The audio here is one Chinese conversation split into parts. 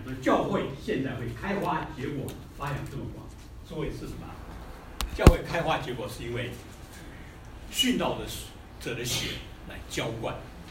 说教会现在会开花结果，发扬这么广，诸位是什么？教会开花结果是因为殉道者的血来浇灌。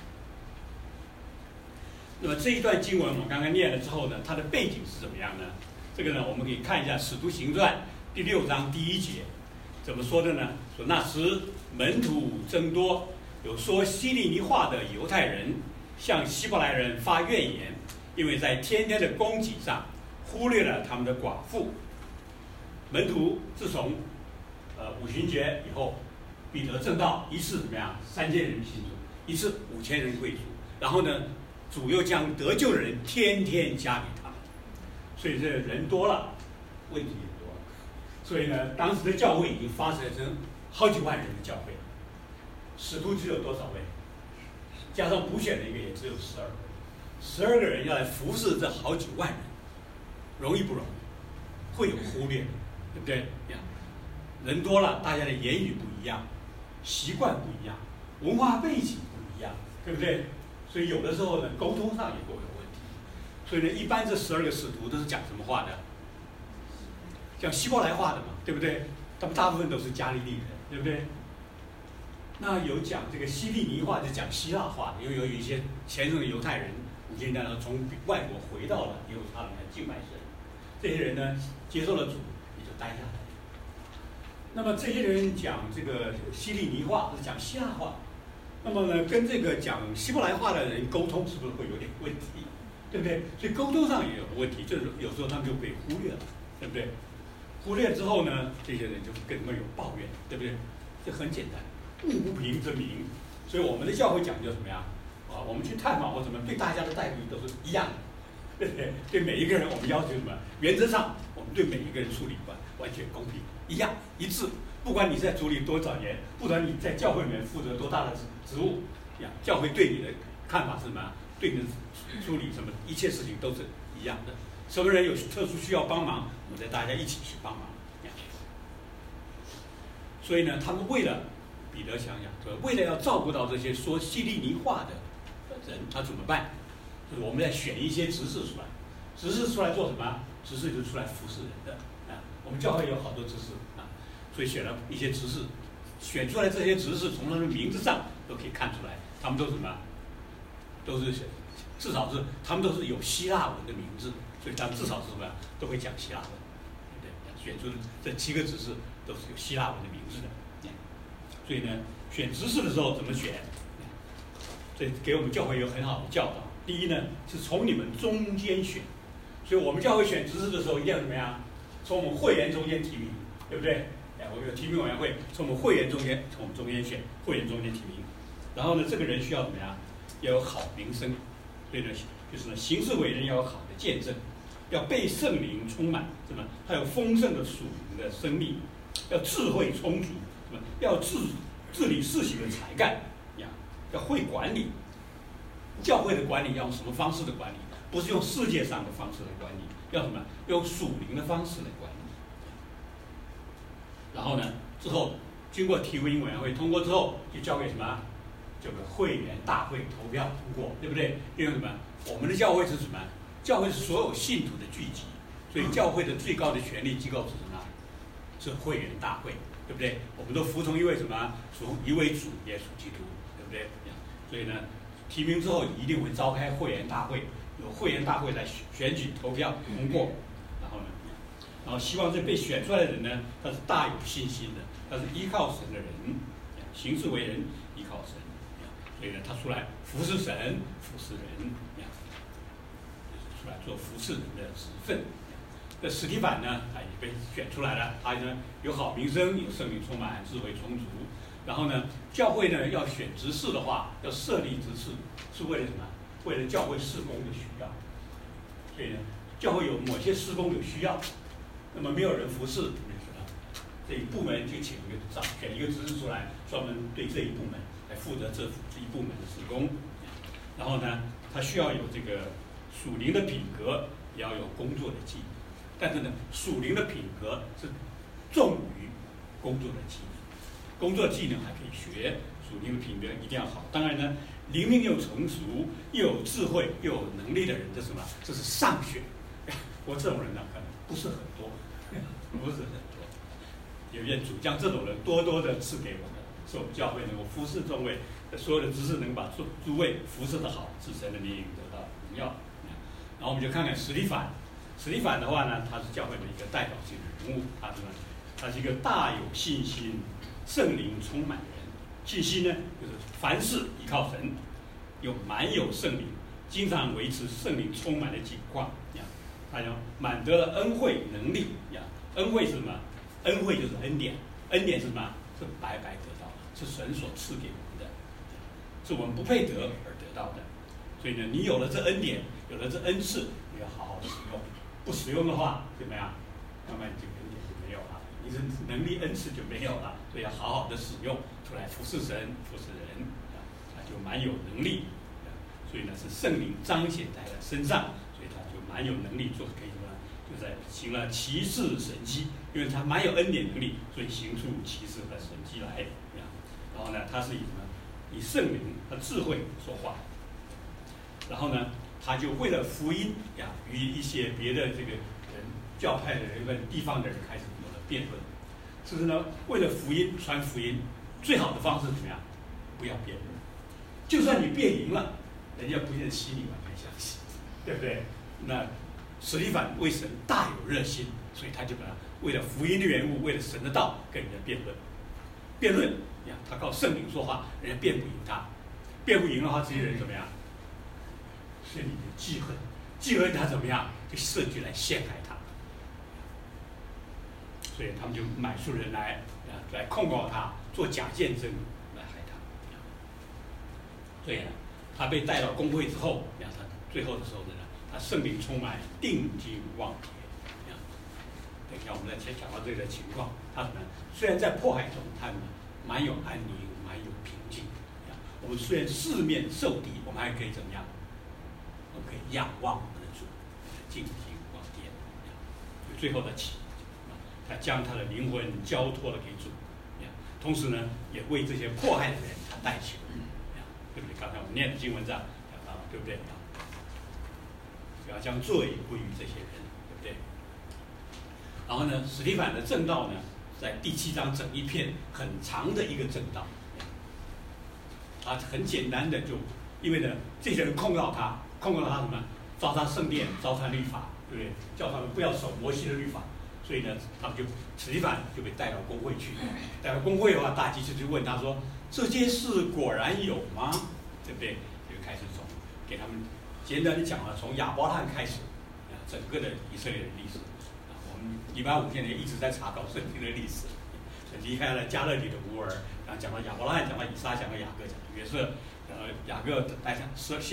那么这一段经文我们刚刚念了之后呢，它的背景是怎么样呢？这个呢，我们可以看一下《使徒行传》第6章第1节，怎么说的呢？说那时门徒增多，有说希利尼话的犹太人向希伯来人发怨言，因为在天天的供给上忽略了他们的寡妇。门徒自从五旬节以后，彼得正道一次怎么样？3000人信主，一次5000人归主，然后呢，主又将得救的人天天加给他们，所以这人多了，问题也多了。所以呢，当时的教会已经发展成好几万人的教会了。使徒只有多少位？加上补选的一个也只有12个人要来服侍这好几万人，容易不容易？会有忽略，对不对？人多了，大家的言语不一样，习惯不一样，文化背景不一样，对不对？所以有的时候呢，沟通上也会有问题。所以呢，一般这12个使徒都是讲什么话的？讲希伯来话的嘛，对不对？他们大部分都是加利利人，对不对？那有讲这个希利尼话，就讲希腊话的，因为有一些虔诚的犹太人，已经从外国回到了耶路撒冷来敬拜神。这些人呢，接受了主，也就待下来。那么这些人讲这个希利尼话，是讲希腊话，那么呢，跟这个讲希伯来话的人沟通，是不是会有点问题？对不对？所以沟通上也有问题，就是有时候他们就被忽略了，对不对？忽略之后呢，这些人就更会有抱怨，对不对？这很简单。物不平则鸣，所以我们的教会讲究什么呀？我们去探访或什么，对大家的待遇都是一样的，对不对？对每一个人，我们要求什么？原则上，我们对每一个人处理完全公平，一样一致。不管你在主里多少年，不管你在教会里面负责多大的职务，教会对你的看法是什么？对你的处理什么一切事情都是一样的。什么人有特殊需要帮忙，我们大家一起去帮忙。所以呢，他们为了彼得想想，为了要照顾到这些说希利尼话的人，他怎么办？就是我们要选一些执事出来，执事出来做什么？执事就是出来服侍人的啊。我们教会有好多执事啊，所以选了一些执事，选出来这些执事，从他们名字上都可以看出来，他们都是什么？都是至少是他们都是有希腊文的名字，所以他们至少是什么？都会讲希腊文，对不对？选出这7个执事都是有希腊文的名字的。所以呢，选执事的时候怎么选？这给我们教会有很好的教导。第一呢，是从你们中间选，所以我们教会选执事的时候一定要怎么样？从我们会员中间提名，对不对？我们有提名委员会，从我们会员中间，从我们中间选，会员中间提名。然后呢，这个人需要怎么样？要有好名声，所以呢，就是呢，行事为人要有好的见证，要被圣灵充满，什么？他有丰盛的属灵的生命，要智慧充足。要治理事情的才干呀，要会管理。教会的管理要用什么方式的管理？不是用世界上的方式来管理，要什么？用属灵的方式来管理。然后呢，之后经过提名委员会通过之后，就交给什么？交给会员大会投票通过，对不对？因为什么？我们的教会是什么？教会是所有信徒的聚集，所以教会的最高的权力机构是什么？是会员大会。对不对？我们都服从一位什么？属一位主耶稣基督，对不对？所以呢，提名之后一定会召开会员大会，由会员大会来选举投票通过。然后希望这被选出来的人呢，他是大有信心的，他是依靠神的人，行事为人依靠神，所以呢，他出来服侍神、服侍人，就是出来做服侍人的职分。这史提反呢，他也被选出来了，他呢有好名声，有圣灵充满，智慧充足。然后呢，教会呢要选执事的话，要设立执事，是为了什么？为了教会事工的需要。所以呢，教会有某些事工有需要，那么没有人服侍，这一部门就选一个执事出来，专门对这一部门来负责这一部门的事工。然后呢，他需要有这个属灵的品格，也要有工作的技能。但是呢，属灵的品格是重于工作的技能，工作技能还可以学，属灵的品格一定要好。当然呢，灵命又成熟，又有智慧，又有能力的人，这是什么？这是上选， 我这种人呢，可能不是很多，不是很多。也愿主将这种人多多的赐给我们，使我们教会能够服侍众位，所有的执事能把诸位服侍的好，至神的名得到荣耀。然后我们就看看史提反。史提反的话呢，他是教会的一个代表性的人物，他是一个大有信心、圣灵充满的人。信心呢，就是凡事依靠神，又满有圣灵，经常维持圣灵充满的景况。他要满得了恩惠能力。恩惠是什么？恩惠就是恩典，恩典是什么？是白白得到的，是神所赐给我们的，是我们不配得而得到的。所以呢，你有了这恩典，有了这恩赐，你要好好使用。不使用的话，怎么样？慢慢这个恩典就没有了，你的能力恩赐就没有了。所以要好好的使用出来服侍神、服侍人，他就蛮有能力。所以呢，是圣灵彰显在他身上，所以他就蛮有能力做，可以什么？就在行了奇事神迹，因为他蛮有恩典能力，所以行出奇事和神迹来。然后呢，他是以什么？以圣灵和智慧说话。然后呢，他就为了福音与一些别的这个人、教派的人跟地方的人开始有了辩论。是不是呢？为了福音传福音，最好的方式怎么样？不要辩论。就算你辩赢了，人家不见得心里完全相信，对不对？那史提反为神大有热心，所以他就把为了福音的缘故，为了神的道跟人家辩论。辩论他靠圣灵说话，人家辩不赢他，辩不赢的话，这些人怎么样？心里面记恨，记恨他怎么样？就设计来陷害他。所以他们就买出人来控告他，做假见证来害他。所以呢，他被带到公会之后，他最后的时候呢，他圣灵充满，定睛望天。等一下我们再讲到这个情况，他什么？虽然在迫害中，他蛮有安宁，蛮有平静。我们虽然四面受敌，我们还可以怎么样？我们可以仰望我们的主，定睛望天。最后的他将他的灵魂交托了给主，同时呢，也为这些迫害的人他代求，对不对？刚才我们念的经文上讲到，对不对？要将罪归于这些人，对不对？然后呢，史提反的正道呢，在第7章整一篇很长的一个正道，他很简单的就，因为呢，这些人控告他什么？糟蹋圣殿，糟蹋律法，对不对？叫他们不要守摩西的律法。所以呢，他们史提反就被带到公会去。带到公会的话，大祭司就问他说：“这些事果然有吗？对不对？”就开始给他们简单的讲了，从亚伯拉罕开始，整个的以色列的历史。我们礼拜5现在一直在查考圣经的历史，离开了加勒底的乌尔，然后讲到亚伯拉罕，讲到以撒，讲到雅各，讲到约瑟，雅各带上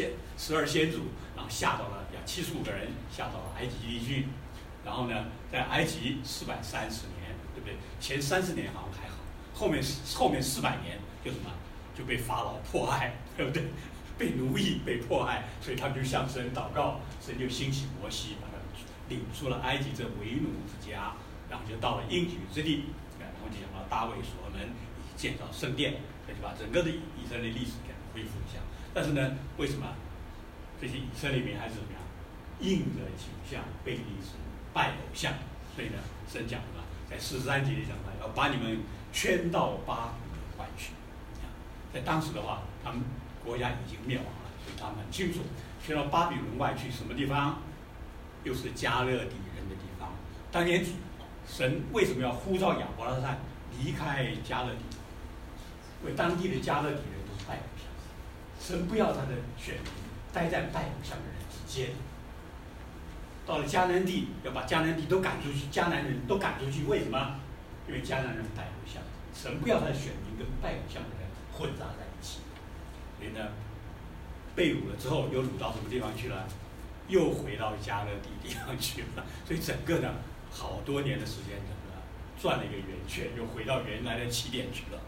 12先祖，然后下到了75个人，下到了埃及地区。然后呢，在埃及430年，对不对？前30年好像还好，后面400年就什么？就被法老迫害，对不对？被奴役，被迫害，所以他们就向神祷告，神就兴起摩西，把他们领出了埃及这为奴之家，然后就到了应许之地，然后就讲到大卫所罗门以建造圣殿，就把整个的以色列历史给恢复一下。但是呢，为什么这些以色列民还是怎么样？硬的倾向背离神，拜偶像，所以呢，神讲什么？在43节里讲到，要把你们圈到巴比伦外去。在当时的话，他们国家已经灭亡了，所以他们很清楚，圈到巴比伦外去什么地方？又是加勒底人的地方。当年神为什么要呼召亚伯拉罕离开加勒底？因为当地的加勒底人都是拜偶像，神不要他的选民待在拜偶像的人之间。到了迦南地，要把迦南地都赶出去，迦南人都赶出去。为什么？因为迦南人拜偶像，神不要他的选民跟拜偶像的人混杂在一起。所以呢，被掳了之后，又掳到什么地方去了？又回到加勒底地方去了。所以整个呢，好多年的时间，转了一个圆圈，又回到原来的起点去了。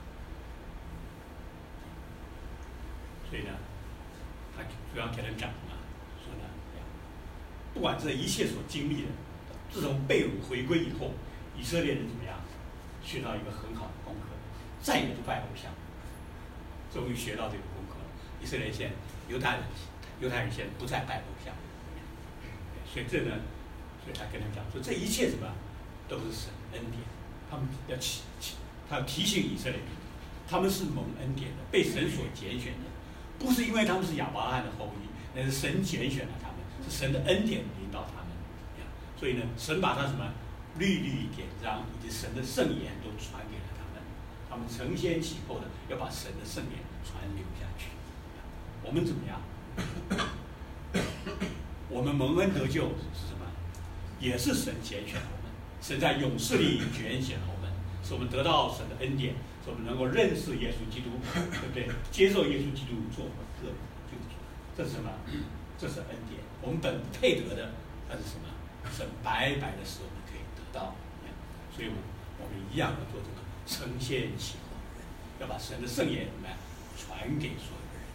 所以呢，他主要给人讲什么？说呢，不管这一切所经历的，自从被掳回归以后，以色列人怎么样？学到一个很好的功课，再也不拜偶像。终于学到这个功课了。以色列现犹太人现在不再拜偶像， 所以这呢，所以他跟他讲说，这一切什么都是神恩典。他们要他要提醒以色列民，他们是蒙恩典的，被神所拣选的，不是因为他们是亚伯拉罕的后裔，那是神拣选了他们，是神的恩典领导他们。所以呢，神把他什么律例典章以及神的圣言都传给了他们，他们承先启后的要把神的圣言传流下去。我们怎么样？我们蒙恩得救是什么？也是神拣选我们，神在勇士里拣选我们，使我们得到神的恩典，使我们能够认识耶稣基督，对不对？接受耶稣基督做我们个人的救主，这是什么？这是恩典。我们本不配得的，但是什么？神白白的使我们可以得到。所以我们一样要做这个承先启后，要把神的圣言怎么样传给所有的人。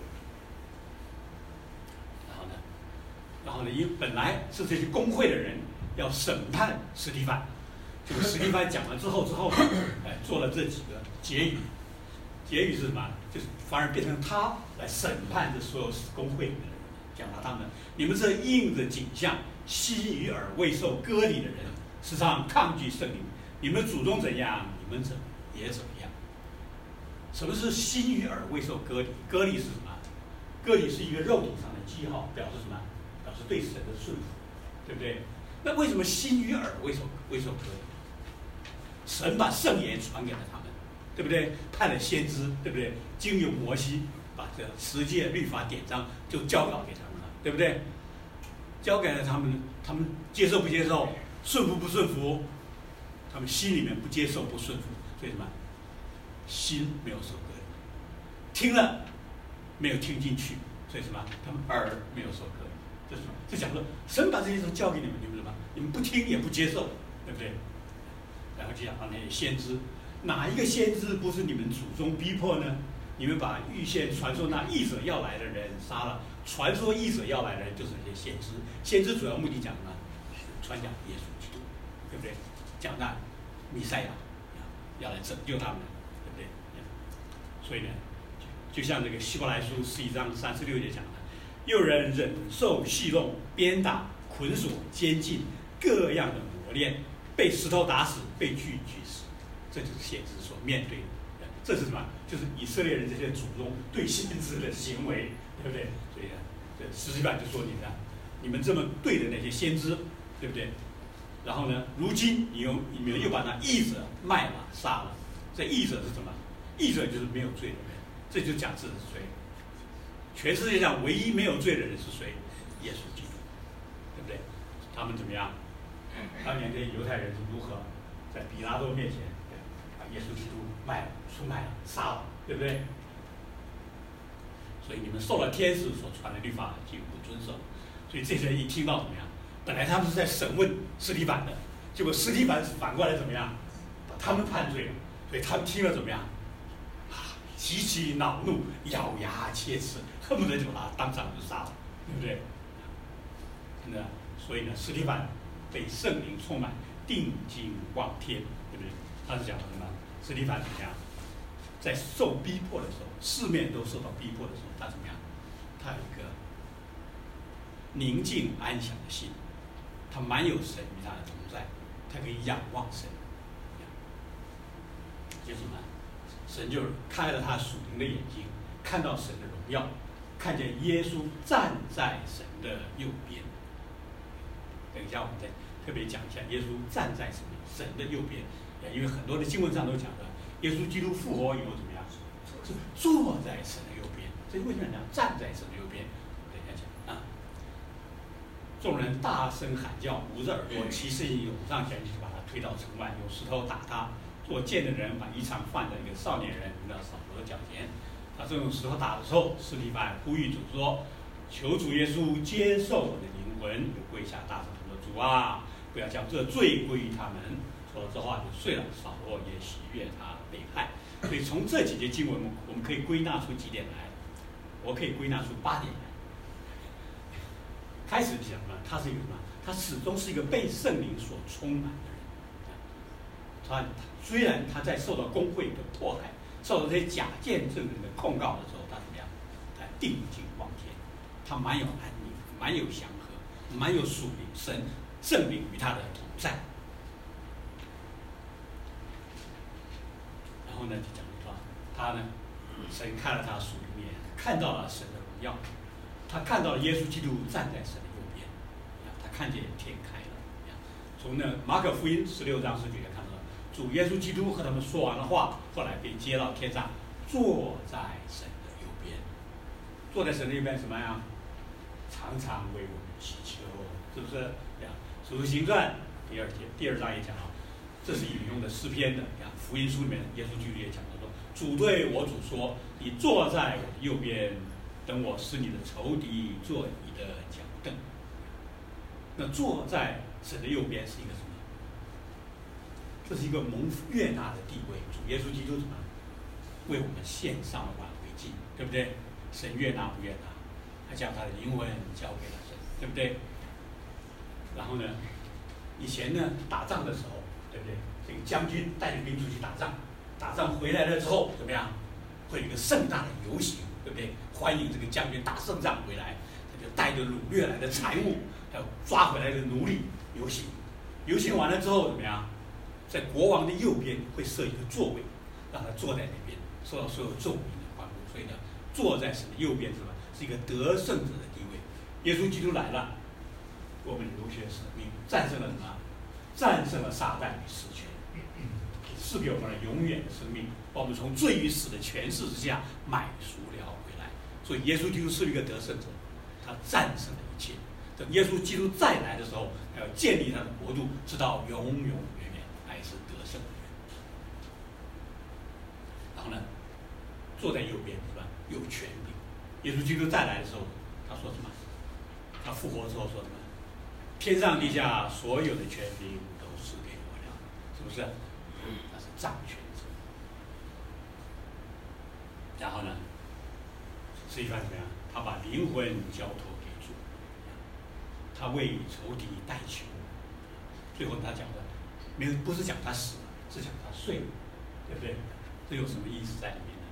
然后呢，因为本来是这些公会的人要审判司提反，这个司提反讲了之后呢，做了这几个结语。结语是什么？就是反而变成他来审判这所有公会里面的人，讲他们，你们这应着景象、心与耳未受割礼的人，时常抗拒圣灵，你们祖宗怎样，你们也怎么样。什么是心与耳未受割礼？割礼是什么？割礼是一个肉体上的记号，表示什么？表示对神的顺服，对不对？那为什么心与耳未受割礼？神把圣言传给了他们，对不对？派了先知，对不对？经由摩西把这十诫律法典章就交稿给他们了，对不对？交给了他们，他们接受不接受？顺服不顺服？他们心里面不接受不顺服，所以什么？心没有受割礼，听了没有听进去，所以什么？他们耳没有受割礼。这是什么？就讲说，神把这些都交给你们，你们什么？你们不听也不接受，对不对？然后就讲到那些先知，哪一个先知不是你们祖宗逼迫呢？你们把预先传说那义者要来的人杀了，传说义者要来的人就是那些先知。先知主要目的讲呢，传讲耶稣基督，对不对？讲那弥赛亚要来拯救他们，对不对？所以呢，就像这个希伯来书11章36节讲的。又人忍受戏弄、鞭打、捆锁、监禁，各样的磨练，被石头打死，被锯死，这就是先知所面对的。这是什么？就是以色列人这些祖宗对先知的行为，对不对？所以呢，这司提反就说你们这么对的那些先知，对不对？然后呢，如今你们又把那义者卖了、杀了。这义者是什么？义者就是没有罪的人，这就讲这是谁？全世界上唯一没有罪的人是谁？耶稣基督，对不对？他们怎么样？当年这些犹太人是如何在比拉多面前把耶稣基督出卖了、杀了，对不对？所以你们受了天使所传的律法，竟不遵守。所以这些人一听到怎么样？本来他们是在审问司提反的，结果司提反反过来怎么样？把他们判罪了。所以他们听了怎么样？极其恼怒，咬牙切齿，恨不得就把他当场就杀了，对不对？真的，所以呢，司提反被圣灵充满，定睛望天，对不对？他是讲什么？司提反怎么样？在受逼迫的时候，四面都受到逼迫的时候，他怎么样？他有一个宁静安详的心，他满有神与他的同在，他可以仰望神。就是什么？神就开了他属灵的眼睛，看到神的荣耀，看见耶稣站在神的右边。等一下我们再特别讲一下耶稣站在神的右边，因为很多的经文上都讲的，耶稣基督复活以后怎么样？是坐在神的右边。这为什么讲站在神的右边？等一下讲啊。众人大声喊叫，捂着耳朵，骑士涌上前去，把他推到城外，用石头打他。做剑的人把衣裳放在一个少年人名叫扫罗的脚前，他正用石头打的时候，司提反呼吁主说：“求主耶稣接受我的灵魂。”就跪下大声说：“主啊，不要将这罪归于他们。”说了这话就睡了。扫罗也喜悦他被害。所以从这几节经文，我们可以归纳出几点来。我可以归纳出8点来。开始讲呢，他是一个什么？他始终是一个被圣灵所充满的人。他虽然他在受到公会的迫害，受到这些假见证人的控告的时候，他怎么样？他定睛望天，他蛮有安宁，蛮有祥和， 满有属灵神圣灵与他的同在。然后呢，就讲说他呢，神看了他属灵面，看到了神的荣耀，他看到了耶稣基督站在神的右边，他看见天开了。从那马可福音16章19节看到，主耶稣基督和他们说完了话，后来被接到天上，坐在神的右边。坐在神的右边什么呀？常常为我们祈求，是不是？使徒行传第2章也讲到，这是引用的诗篇的。福音书里面，耶稣基督也讲到说，主对我主说：“你坐在我的右边，等我使你的仇敌做你的脚凳。”那坐在神的右边是一个什么？这是一个蒙悦纳的地位。主耶稣基督怎么为我们献上了挽回祭，对不对？神悦纳不悦纳？他将他的灵魂交给了神，对不对？然后呢，以前呢打仗的时候，对不对？这个将军带着兵出去打仗，打仗回来了之后怎么样？会有一个盛大的游行，对不对？欢迎这个将军打胜仗回来，他就带着掳掠来的财物，还有抓回来的奴隶游行。游行完了之后怎么样？在国王的右边会设一个座位，让他坐在那边，受到所有众民的欢呼。所以呢，坐在神的右边是吧？是一个得胜者的地位。耶稣基督来了，我们流血舍命，战胜了什么？战胜了撒旦与死权，赐给我们了永远的生命，把我们从罪与死的权势之下买赎了回来。所以耶稣基督是一个得胜者，他战胜了一切。等耶稣基督再来的时候，他要建立他的国度，直到永永远远，还是得胜的人。然后呢，坐在右边是吧？有权柄。耶稣基督再来的时候，他说什么？他复活之后说什么？天上地下所有的权柄都是给我了，是不是？他是掌权者。然后呢，实际上怎么样？他把灵魂交托给主，他为仇敌代求。最后他讲的，不是讲他死了，是讲他睡了，对不对？这有什么意思在里面呢？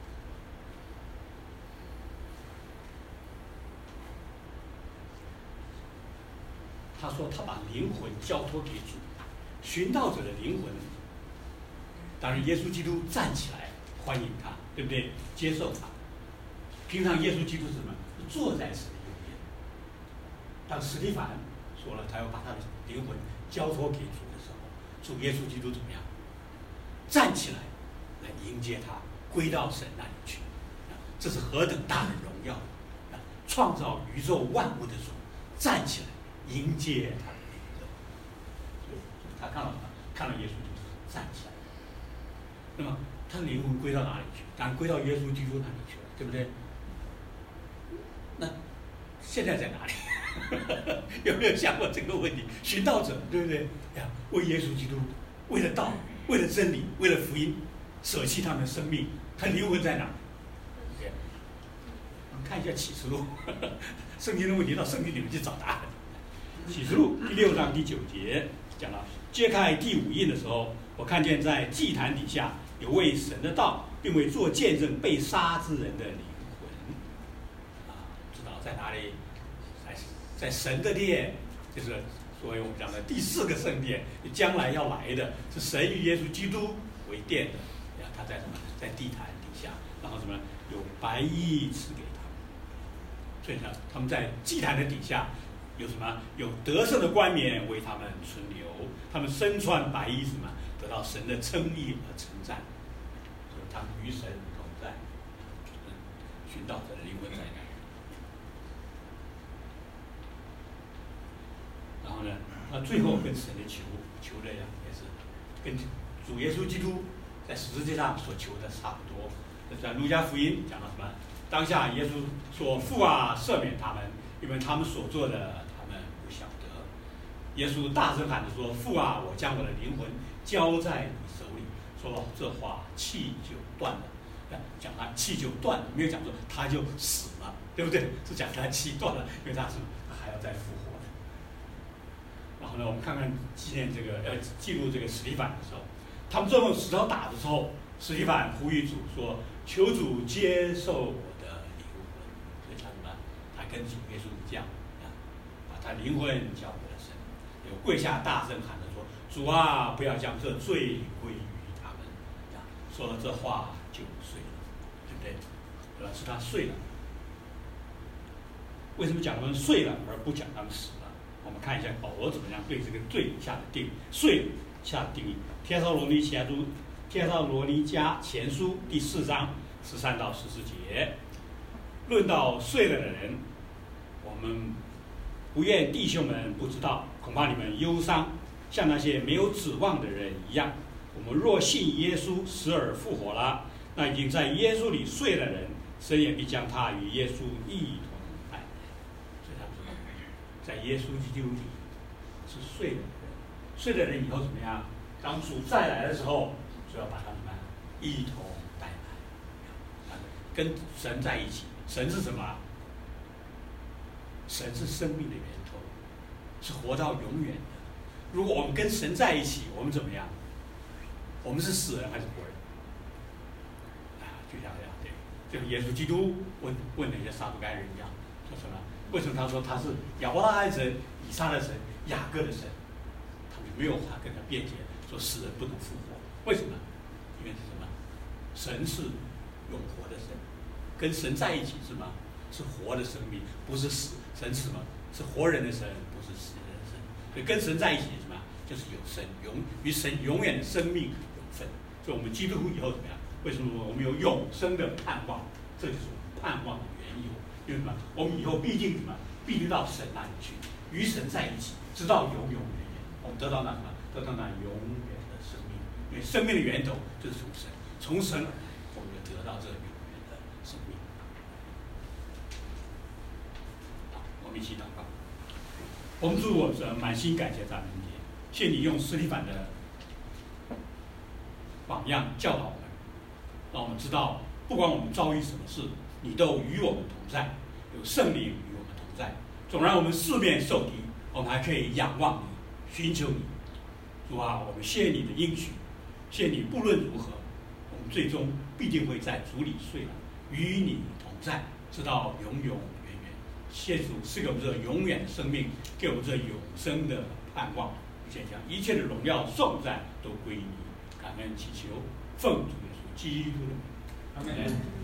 他说他把灵魂交托给主，寻道者的灵魂。当然，耶稣基督站起来欢迎他，对不对？接受他。平常耶稣基督是什么？坐在神的右边。当史蒂凡说了他要把他的灵魂交托给主的时候，主耶稣基督怎么样？站起来来迎接他，归到神那里去。这是何等大的荣耀！创造宇宙万物的主站起来迎接他的灵魂。所以他看到什么？看到耶稣基督站起来。那么他的灵魂归到哪里去？当然归到耶稣基督那里去了，对不对？那现在在哪里？有没有想过这个问题？寻道者，对不对？为耶稣基督，为了道，为了真理，为了福音，舍弃他们的生命，他灵魂在哪？我们看一下启示录，圣经的问题到圣经里面去找答案。启示录第6章第9节讲到，揭开第5印的时候，我看见在祭坛底下有为神的道，并为做见证被杀之人的灵魂。知道在哪里？在神的殿，就是所谓我们讲的第4个圣殿，将来要来的是神与耶稣基督为殿的。他在什么？在地坛底下，然后什么？有白衣赐给他们。所以呢，他们在祭坛的底下有什么？有得胜的冠冕为他们存留。他们身穿白衣，什么？得到神的称义和称赞。所以他们与神同在。寻道者的灵魂在哪？然后呢，他最后跟神的求的呀，也是跟主耶稣基督在十字架上所求的差不多。在路加福音讲到什么？当下耶稣说：“父啊，赦免他们，因为他们所做的，他们不晓得。”耶稣大声喊着说：“父啊，我将我的灵魂交在你手里。”说了这话，气就断了。讲他气就断了，没有讲说他就死了，对不对？是讲他气断了，因为他还要再复活。然后呢，我们看看记录这个史蒂凡的时候，他们用石头打的时候，史蒂凡呼吁主说：“求主接受我的灵魂。”所以他什么？他跟主耶稣这样把他他灵魂交给了神，有跪下大声喊着说：“主啊，不要将这罪归于他们。”说了这话就睡了，对不对？是他睡了。为什么讲他们睡了，而不讲他们死了？我们看一下保罗怎么样对这个罪下的定义，睡下的定义。帖撒罗尼迦前书第4章13到14节，论到睡了的人，我们不愿弟兄们不知道，恐怕你们忧伤，像那些没有指望的人一样。我们若信耶稣死而复活了，那已经在耶稣里睡了的人，神也必将他与耶稣一同带来。所以他说，在耶稣基督里是睡了的人，睡了的人以后怎么样？当主再来的时候，就要把他们一同带来，跟神在一起。神是什么？神是生命的源头，是活到永远的。如果我们跟神在一起，我们怎么样？我们是死人还是活人？就像这样，对，就是耶稣基督问那些撒都该人一样，说什么？为什么他说他是亚伯拉罕神、以撒的神、雅各的神？他们没有话跟他辩解，说死人不能复活。为什么？因为是什么？神是永活的神，跟神在一起是什么？是活的生命，不是死。神是什么？是活人的神，不是死人的神。所以跟神在一起是什么？就是有神与神永远的生命有份。所以我们基督徒以后怎么样？为什么我们有永生的盼望？这就是我们盼望的缘由。因为什么？我们以后必定什么？必定到神那里去，与神在一起，直到永永远远。我们得到那什么？得到那永远的生命。因为生命的源头就是从神，从神而来，我们就得到这永远的生命。好，我们一起祷告。我们主我神满心感谢赞美你，谢你用司提反的榜样教导我们，让我们知道，不管我们遭遇什么事，你都与我们同在，有圣灵与我们同在。纵然我们四面受敌，我们还可以仰望你，寻求你。主啊，我们谢你的应许，谢你不论如何，我们最终必定会在主里睡了，与你同在，直到永永远远。谢主赐给我们这永远的生命，给我们这永生的盼望。现将一切的荣耀颂赞都归你，感恩祈求，奉主耶稣基督的名，阿门。